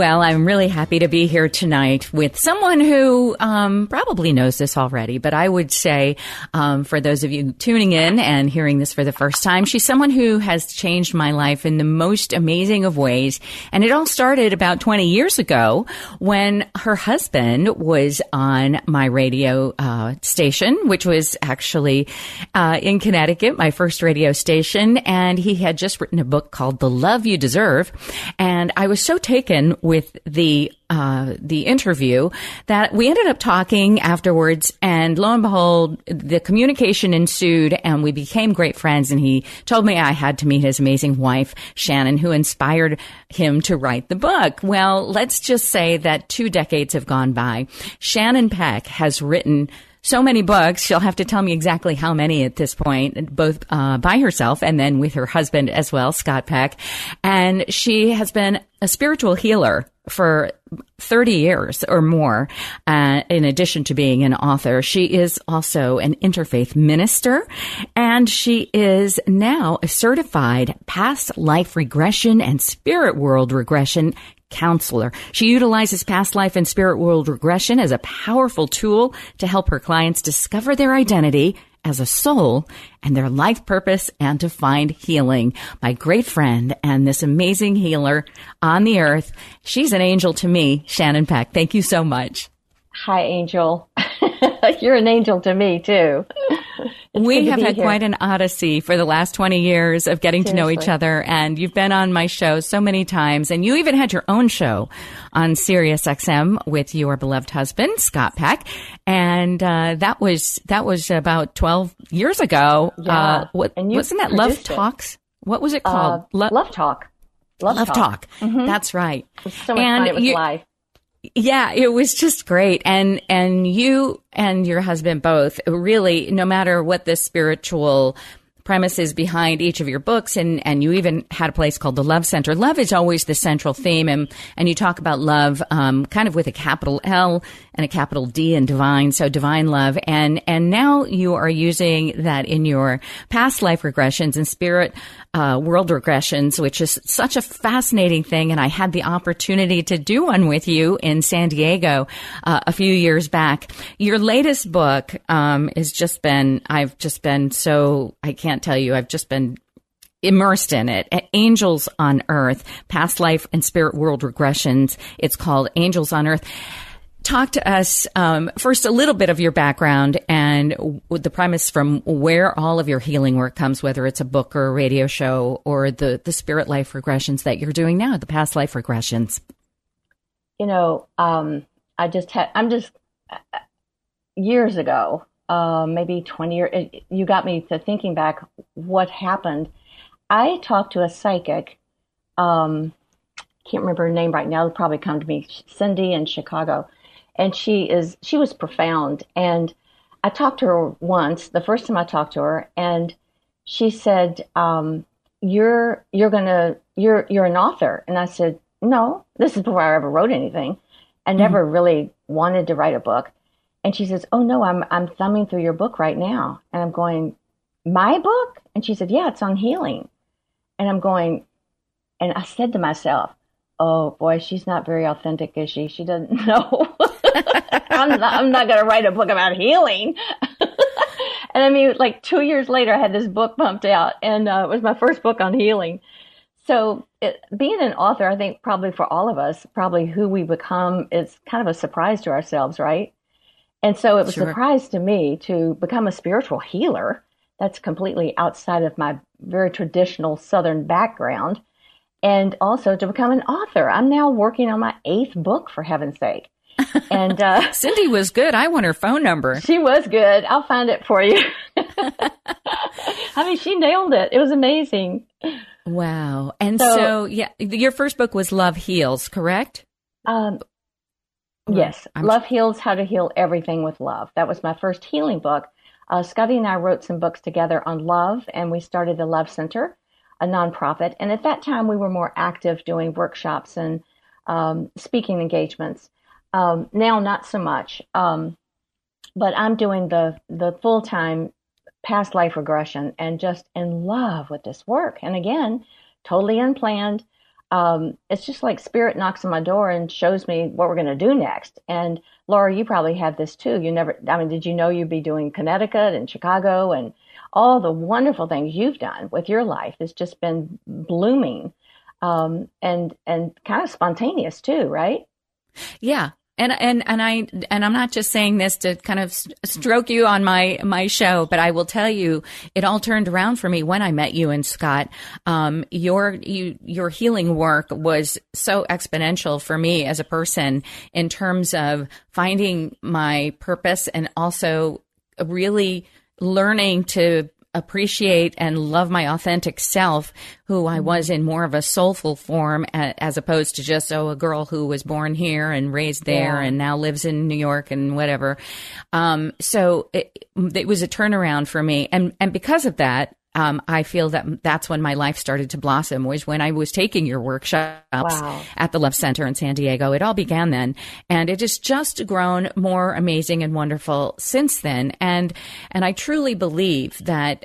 Well, I'm really happy to be here tonight with someone who probably knows this already, but I would say for those of you tuning in and hearing this for the first time, she's someone who has changed my life in the most amazing of ways. And it all started about 20 years ago when her husband was on my radio station, which was actually in Connecticut, my first radio station. And he had just written a book called The Love You Deserve. And I was so taken with the interview that we ended up talking afterwards, and lo and behold, the communication ensued and we became great friends. And he told me I had to meet his amazing wife, Shannon, who inspired him to write the book. Well, let's just say that 2 decades have gone by. Shannon Peck has written so many books. She'll have to tell me exactly how many at this point, both by herself and then with her husband as well, Scott Peck. And she has been a spiritual healer for 30 years or more, in addition to being an author. She is also an interfaith minister, and she is now a certified past life regression and spirit world regression counselor. She utilizes past life and spirit world regression as a powerful tool to help her clients discover their identity as a soul and their life purpose and to find healing. My great friend and this amazing healer on the earth. She's an angel to me, Shannon Peck. Thank you so much. Hi, Angel. You're an angel to me, too. We have had quite an odyssey for the last 20 years of getting to know each other, and you've been on my show so many times, and you even had your own show on Sirius XM with your beloved husband, Scott Peck, and that was about 12 years ago. Yeah. Wasn't that Love Talks? What was it called? Love Talk. Love Talk. Mm-hmm. That's right. It was so much fun. It was live. Yeah, it was just great. And you and your husband both really, no matter what the spiritual premises behind each of your books, and you even had a place called the Love Center. Love is always the central theme, and you talk about love kind of with a capital L and a capital D in divine, so divine love. And now you are using that in your past life regressions and spirit world regressions, which is such a fascinating thing. And I had the opportunity to do one with you in San Diego a few years back. Your latest book has just been, I've just been so, I can't tell you, I've just been immersed in it. Angels on Earth, Past Life and Spirit World Regressions. It's called Angels on Earth. Talk to us first a little bit of your background and the premise from where all of your healing work comes, whether it's a book or a radio show or the spirit life regressions that you're doing now, the past life regressions. You know, years ago, maybe 20 years, you got me to thinking back what happened. I talked to a psychic, can't remember her name right now, it'll probably come to me, Cindy in Chicago. And she was profound. And I talked to her once, the first time I talked to her, and she said, you're an author. And I said, no, this is before I ever wrote anything. I never really wanted to write a book. And she says, oh no, I'm thumbing through your book right now. And I'm going, my book? And she said, yeah, it's on healing. And I'm going, and I said to myself, oh boy, she's not very authentic, is she? She doesn't know. I'm not going to write a book about healing. And I mean, like 2 years later, I had this book pumped out, and it was my first book on healing. So being an author, I think probably for all of us, probably who we become is kind of a surprise to ourselves, right? And so it was a surprise to me to become a spiritual healer. That's completely outside of my very traditional Southern background. And also to become an author. I'm now working on my 8th book, for heaven's sake. And Cindy was good. I want her phone number. She was good. I'll find it for you. I mean, she nailed it. It was amazing. Wow. And so yeah, your first book was Love Heals, correct? Yes. Love Heals, How to Heal Everything with Love. That was my first healing book. Scotty and I wrote some books together on love, and we started the Love Center, a nonprofit. And at that time, we were more active doing workshops and speaking engagements. Now, not so much. But I'm doing the full-time past life regression and just in love with this work. And again, totally unplanned. it's just like spirit knocks on my door and shows me what we're going to do next. And Laura, you probably have this too. I mean, did you know you'd be doing Connecticut and Chicago and all the wonderful things you've done with your life? It's just been blooming, and kind of spontaneous too, right? Yeah. And I'm not just saying this to kind of stroke you on my show, but I will tell you, it all turned around for me when I met you and Scott. Your healing work was so exponential for me as a person in terms of finding my purpose and also really learning to appreciate and love my authentic self, who I was in more of a soulful form, as opposed to just, a girl who was born here and raised there and now lives in New York and whatever. So it was a turnaround for me. And because of that, I feel that that's when my life started to blossom, was when I was taking your workshops at the Love Center in San Diego. It all began then, and it has just grown more amazing and wonderful since then. And I truly believe that,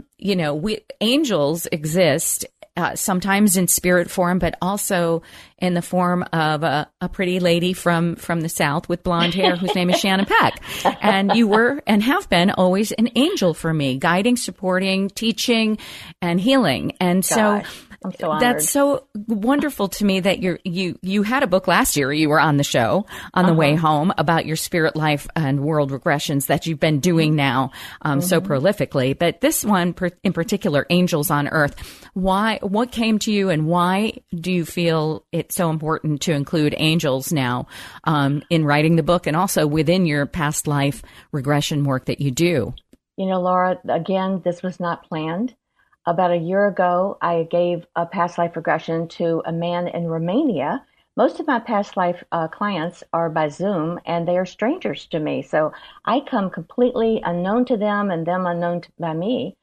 angels exist, sometimes in spirit form, but also in the form of a pretty lady from the South with blonde hair whose name is Shannon Peck. And you were and have been always an angel for me, guiding, supporting, teaching, and healing. And so I'm so honored. That's so wonderful to me that you had a book last year. You were on the show on the way home about your spirit life and world regressions that you've been doing now so prolifically. But this one in particular, Angels on Earth, what came to you and why do you feel it's so important to include angels now in writing the book and also within your past life regression work that you do? Laura, again, this was not planned. About a year ago, I gave a past life regression to a man in Romania. Most of my past life clients are by Zoom, and they are strangers to me. So I come completely unknown to them and them unknown by me.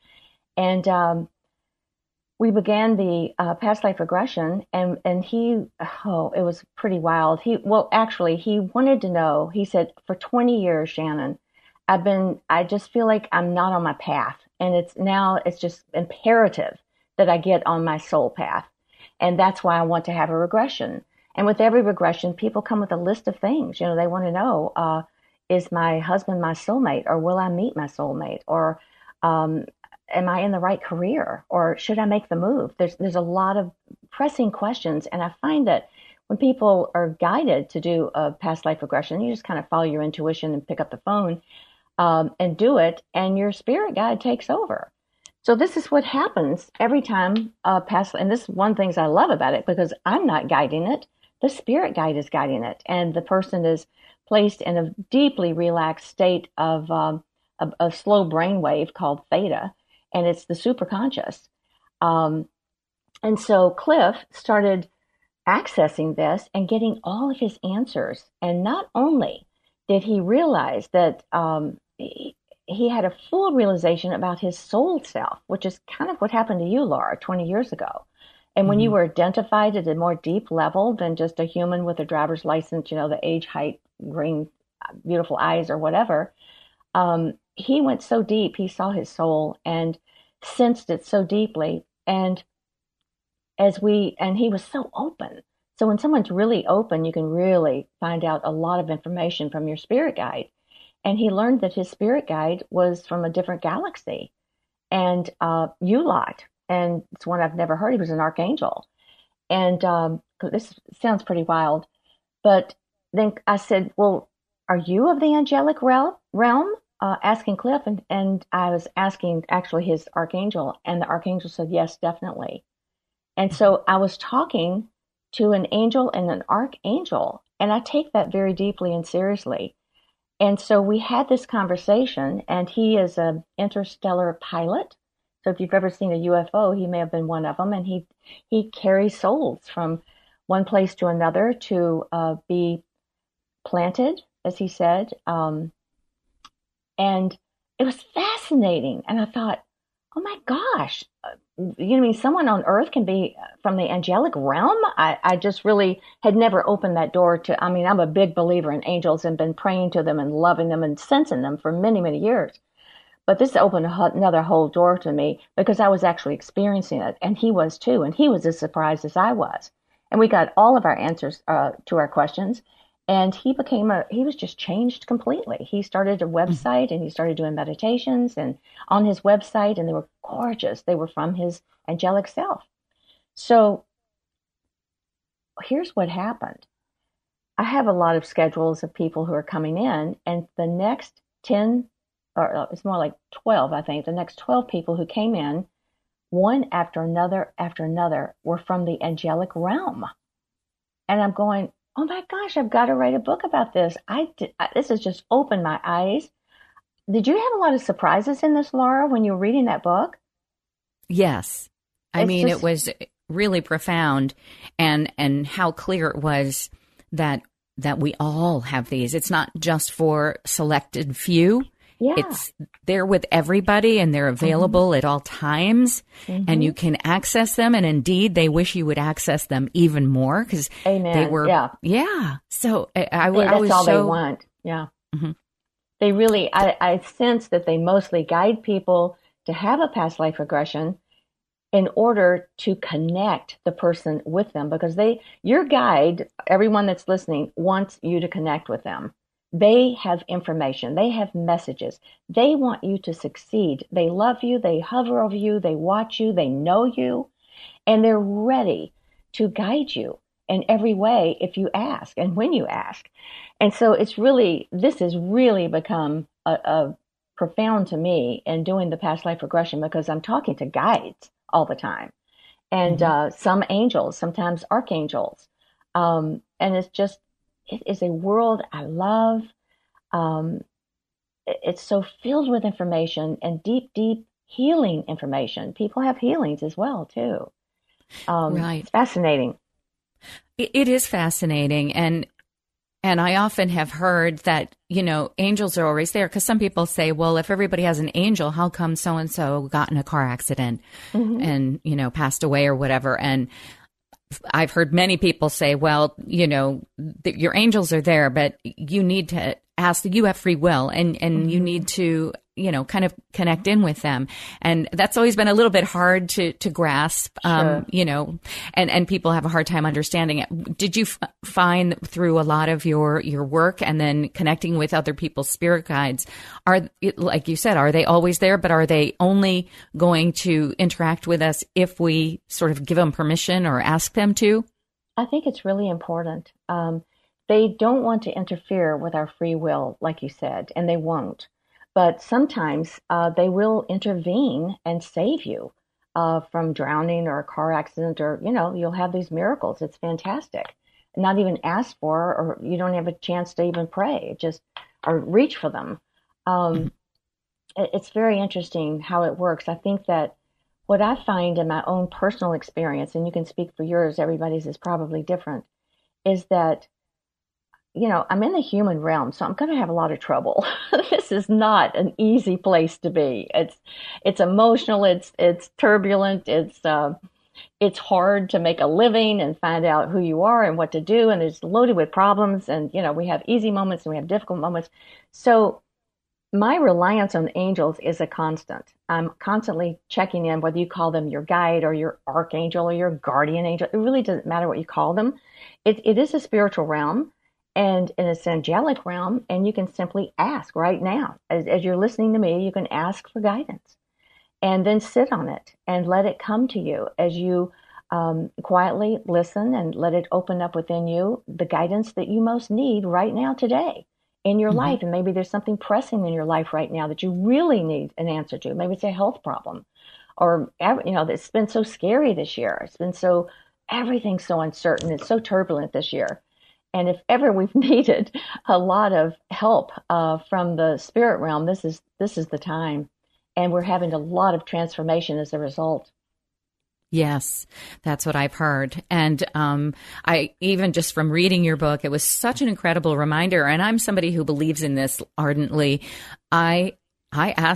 And we began the past life regression, and he, it was pretty wild. He wanted to know, he said, for 20 years, Shannon, I just feel like I'm not on my path. And it's just imperative that I get on my soul path. And that's why I want to have a regression. And with every regression, people come with a list of things. They want to know, is my husband my soulmate, or will I meet my soulmate? Or am I in the right career? Or should I make the move? There's a lot of pressing questions. And I find that when people are guided to do a past life regression, you just kind of follow your intuition and pick up the phone and do it, and your spirit guide takes over. So this is what happens every time and this is one of the things I love about it, because I'm not guiding it. The spirit guide is guiding it, and the person is placed in a deeply relaxed state of a slow brainwave called theta, and it's the superconscious. And so Cliff started accessing this and getting all of his answers, and not only did he realize that he had a full realization about his soul self, which is kind of what happened to you, Laura, 20 years ago. And when you were identified at a more deep level than just a human with a driver's license, the age, height, green, beautiful eyes, or whatever, he went so deep, he saw his soul and sensed it so deeply. And he was so open. So when someone's really open, you can really find out a lot of information from your spirit guide. And he learned that his spirit guide was from a different galaxy, and Ulot, and it's one I've never heard. He was an archangel, and this sounds pretty wild. But then I said, "Well, are you of the angelic realm?" Asking Cliff, and I was asking actually his archangel, and the archangel said, "Yes, definitely." And so I was talking to an angel and an archangel, and I take that very deeply and seriously. And so we had this conversation, and he is an interstellar pilot. So if you've ever seen a UFO, he may have been one of them. And he carries souls from one place to another to be planted, as he said. And it was fascinating. And I thought, oh my gosh, someone on Earth can be from the angelic realm? I just really had never opened that door to, I'm a big believer in angels and been praying to them and loving them and sensing them for many, many years. But this opened another whole door to me because I was actually experiencing it. And he was too. And he was as surprised as I was. And we got all of our answers to our questions. And he was just changed completely. He started a website and he started doing meditations and on his website, and they were gorgeous. They were from his angelic self. So here's what happened. I have a lot of schedules of people who are coming in, and the next 10, or it's more like 12, I think, the next 12 people who came in, one after another, were from the angelic realm. And I'm going, oh my gosh, I've got to write a book about this. This has just opened my eyes. Did you have a lot of surprises in this, Laura, when you were reading that book? Yes. It was really profound, and how clear it was that we all have these. It's not just for selected few. Yeah. They're with everybody, and they're available at all times, and you can access them. And indeed, they wish you would access them even more, because they were, yeah. So I was that's all so, they want. Yeah. Mm-hmm. They really, I sense that they mostly guide people to have a past life regression in order to connect the person with them, because your guide, everyone that's listening, wants you to connect with them. They have information. They have messages. They want you to succeed. They love you. They hover over you. They watch you. They know you. And they're ready to guide you in every way if you ask and when you ask. And so this has really become a profound to me in doing the past life regression, because I'm talking to guides all the time. And some angels, sometimes archangels. And it is a world I love. It's so filled with information and deep, deep healing information. People have healings as well, too. Right. It's fascinating. It is fascinating. And I often have heard that, angels are always there, because some people say, well, if everybody has an angel, how come so-and-so got in a car accident and, passed away or whatever? And I've heard many people say, well, your angels are there, but you need to ask that you have free will, and you need to, kind of connect in with them. And that's always been a little bit hard to grasp, Sure. And people have a hard time understanding it. Did you find through a lot of your work and then connecting with other people's spirit guides, like you said, are they always there, but are they only going to interact with us if we sort of give them permission or ask them to? I think it's really important. They don't want to interfere with our free will, like you said, and they won't. But sometimes they will intervene and save you from drowning or a car accident, or, you'll have these miracles. It's fantastic. Not even asked for, or you don't have a chance to even pray, or reach for them. It's very interesting how it works. I think that what I find in my own personal experience, and you can speak for yours, everybody's is probably different, is that I'm in the human realm, so I'm going to have a lot of trouble. This is not an easy place to be. It's emotional. It's turbulent. It's hard to make a living and find out who you are and what to do. And it's loaded with problems. And we have easy moments and we have difficult moments. So my reliance on angels is a constant. I'm constantly checking in, whether you call them your guide or your archangel or your guardian angel. It really doesn't matter what you call them. It is a spiritual realm. And in an angelic realm, and you can simply ask right now. As you're listening to me, you can ask for guidance and then sit on it and let it come to you as you quietly listen and let it open up within you the guidance that you most need right now today in your life. And maybe there's something pressing in your life right now that you really need an answer to. Maybe it's a health problem, or, it's been so scary this year. Everything's so uncertain. It's so turbulent this year. And if ever we've needed a lot of help from the spirit realm, this is the time. And we're having a lot of transformation as a result. Yes, that's what I've heard. And I even just from reading your book, it was such an incredible reminder. And I'm somebody who believes in this ardently. I ask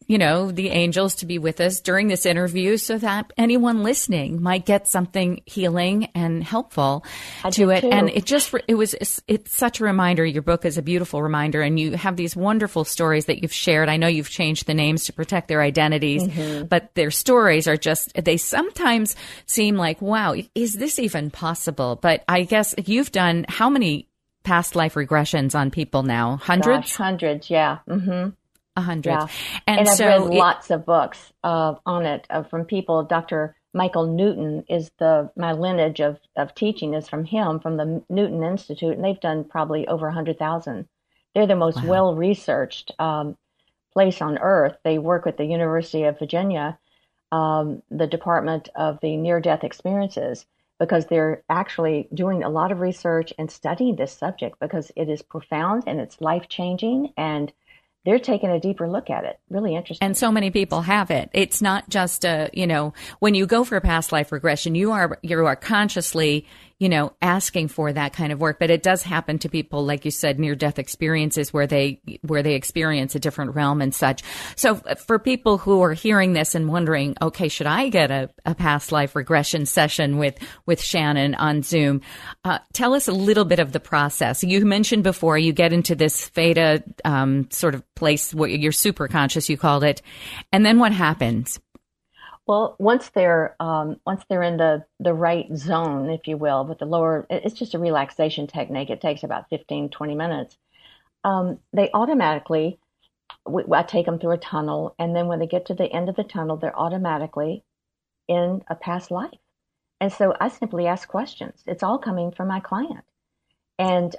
the angels to be with us during this interview so that anyone listening might get something healing and helpful to it. Too. And it's such a reminder. Your book is a beautiful reminder, and you have these wonderful stories that you've shared. I know you've changed the names to protect their identities, but their stories are they sometimes seem like, wow, is this even possible? But I guess you've done how many past life regressions on people now? Hundreds? Gosh, hundreds, yeah. 100. Yeah. And I've so read lots of books on it from people. Dr. Michael Newton is my lineage of teaching is from him, from the Newton Institute, and they've done probably over 100,000. They're the most well-researched place on earth. They work with the University of Virginia, the Department of the Near-Death Experiences, because they're actually doing a lot of research and studying this subject because it is profound and it's life-changing, and they're taking a deeper look at it. Really interesting. And so many people have it. It's not just when you go for a past life regression, you are consciously, asking for that kind of work. But it does happen to people, like you said, near-death experiences where they experience a different realm and such. So for people who are hearing this and wondering, okay, should I get a past life regression session with Shannon on Zoom? Tell us a little bit of the process. You mentioned before you get into this theta sort of place where you're super conscious, you called it, and then what happens? Well, once they're in the right zone, if you will, with the lower, it's just a relaxation technique. It takes about 15, 20 minutes. They automatically, I take them through a tunnel, and then when they get to the end of the tunnel, they're automatically in a past life. And so I simply ask questions. It's all coming from my client. And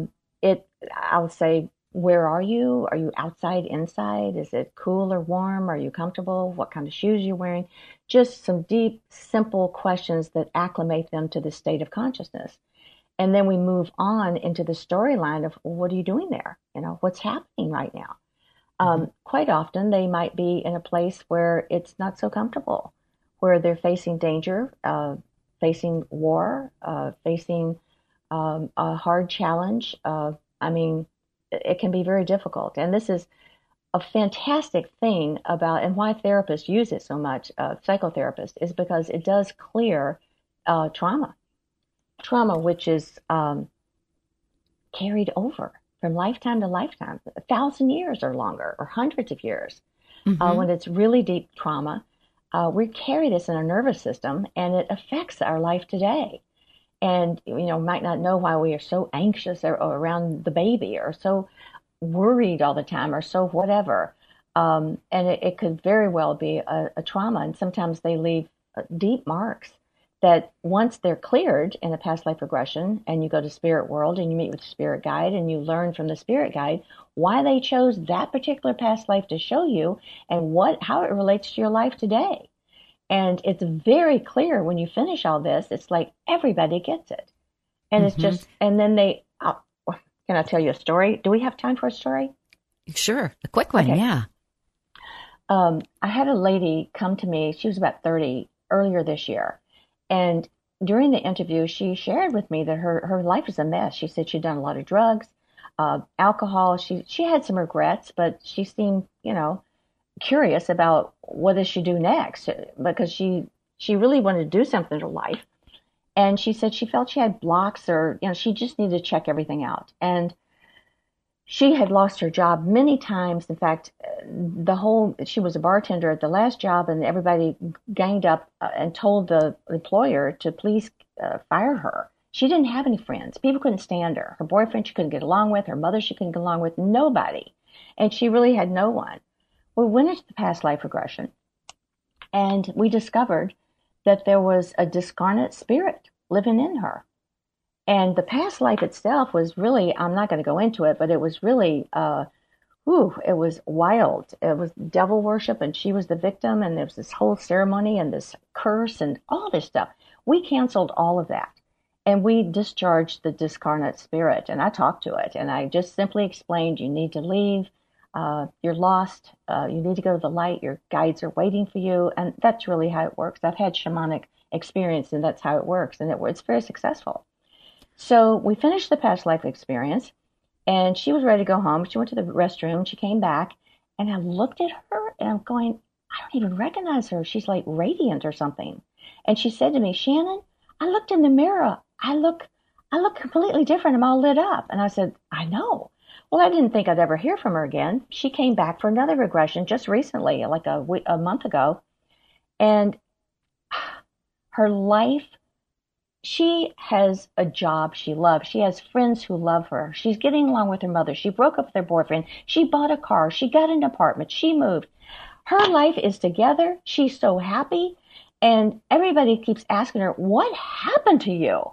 I'll say, where are you? Are you outside, inside? Is it cool or warm? Are you comfortable? What kind of shoes are you wearing? Just some deep, simple questions that acclimate them to the state of consciousness. And then we move on into the storyline of, well, what are you doing there? What's happening right now? Quite often they might be in a place where it's not so comfortable, where they're facing danger, facing war, facing a hard challenge. It can be very difficult. And this is a fantastic thing about, and why therapists use it so much, psychotherapists, is because it does clear trauma, which is carried over from lifetime to lifetime, 1,000 years or longer, or hundreds of years. When it's really deep trauma, we carry this in our nervous system, and it affects our life today. And, might not know why we are so anxious around the baby, or so worried all the time, or so whatever. And it could very well be a trauma. And sometimes they leave deep marks that once they're cleared in a past life regression, and you go to spirit world and you meet with the spirit guide and you learn from the spirit guide why they chose that particular past life to show you and how it relates to your life today. And it's very clear when you finish all this. It's like everybody gets it. And it's just, and then can I tell you a story? Do we have time for a story? Sure. A quick one. Okay. Yeah. I had a lady come to me. She was about 30 earlier this year. And during the interview, she shared with me that her life is a mess. She said she'd done a lot of drugs, alcohol. She had some regrets, but she seemed, curious about what does she do next, because she really wanted to do something in her life. And she said she felt she had blocks, or she just needed to check everything out. And she had lost her job many times. In fact, she was a bartender at the last job, and everybody ganged up and told the employer to please fire her. She didn't have any friends. People couldn't stand her. Her boyfriend she couldn't get along with. Her mother she couldn't get along with. Nobody. And she really had no one. We went into the past life regression, and we discovered that there was a discarnate spirit living in her. And the past life itself was really, I'm not going to go into it, but it was really, it was wild. It was devil worship, and she was the victim, and there was this whole ceremony and this curse and all this stuff. We canceled all of that, and we discharged the discarnate spirit, and I talked to it, and I just simply explained, you need to leave. You're lost. You need to go to the light. Your guides are waiting for you. And that's really how it works. I've had shamanic experience, and that's how it works. And it's very successful. So we finished the past life experience, and she was ready to go home. She went to the restroom. She came back, And I looked at her and I'm going, I don't even recognize her. She's like radiant or something. And she said to me, Shannon, I looked in the mirror. I look completely different. I'm all lit up. And I said, I know. Well, I didn't think I'd ever hear from her again. She came back for another regression just recently, like a month ago. And her life, she has a job she loves. She has friends who love her. She's getting along with her mother. She broke up with her boyfriend. She bought a car. She got an apartment. She moved. Her life is together. She's so happy. And everybody keeps asking her, what happened to you?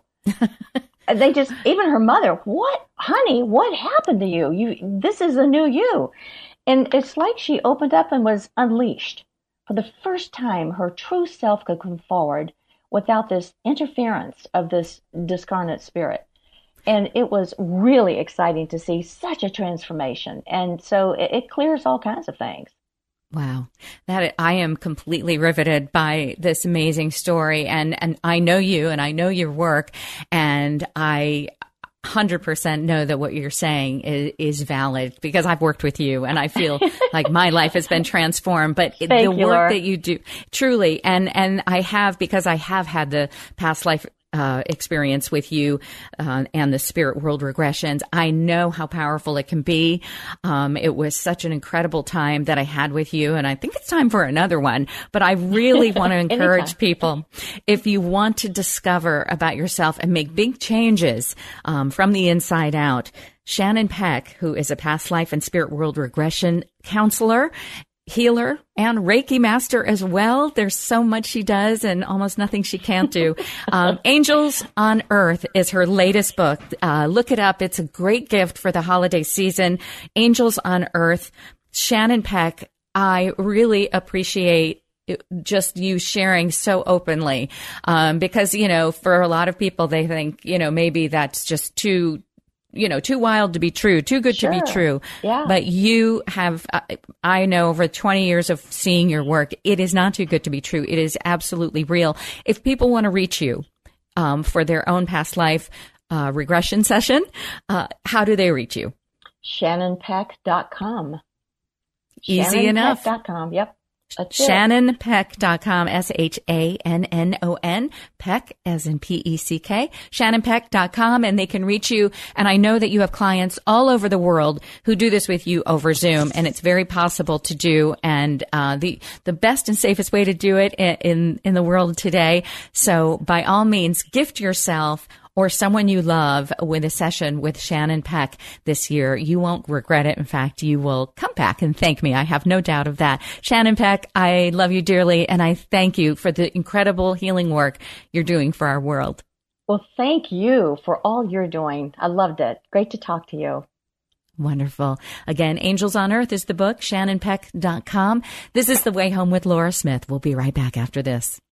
They just, even her mother, what, honey, what happened to you? This is a new you. And it's like she opened up and was unleashed. For the first time, her true self could come forward without this interference of this discarnate spirit. And it was really exciting to see such a transformation. And so it clears all kinds of things. Wow. I am completely riveted by this amazing story. And I know you and I know your work, and I 100% know that what you're saying is valid because I've worked with you and I feel like my life has been transformed. But the work that you do, truly, and I have, because I have had the past life experience with you and the spirit world regressions, I know how powerful it can be. It was such an incredible time that I had with you, and I think it's time for another one. But I really want to encourage people, if you want to discover about yourself and make big changes from the inside out, Shannon Peck, who is a past life and spirit world regression counselor, healer, and Reiki master as well. There's so much she does and almost nothing she can't do. Angels on Earth is her latest book. Look it up. It's a great gift for the holiday season. Angels on Earth. Shannon Peck, I really appreciate just you sharing so openly, because, for a lot of people, they think, maybe that's just too wild to be true, too good to be true. Yeah. But you have, I know over 20 years of seeing your work, it is not too good to be true. It is absolutely real. If people want to reach you for their own past life regression session, how do they reach you? ShannonPeck.com. Easy enough. ShannonPeck.com. Yep. ShannonPeck.com, SHANNON, Peck as in PECK, ShannonPeck.com, and they can reach you. And I know that you have clients all over the world who do this with you over Zoom, and it's very possible to do. And the best and safest way to do it in the world today. So by all means, gift yourself or someone you love with a session with Shannon Peck this year. You won't regret it. In fact, you will come back and thank me. I have no doubt of that. Shannon Peck, I love you dearly, and I thank you for the incredible healing work you're doing for our world. Well, thank you for all you're doing. I loved it. Great to talk to you. Wonderful. Again, Angels on Earth is the book, ShannonPeck.com. This is The Way Home with Laura Smith. We'll be right back after this.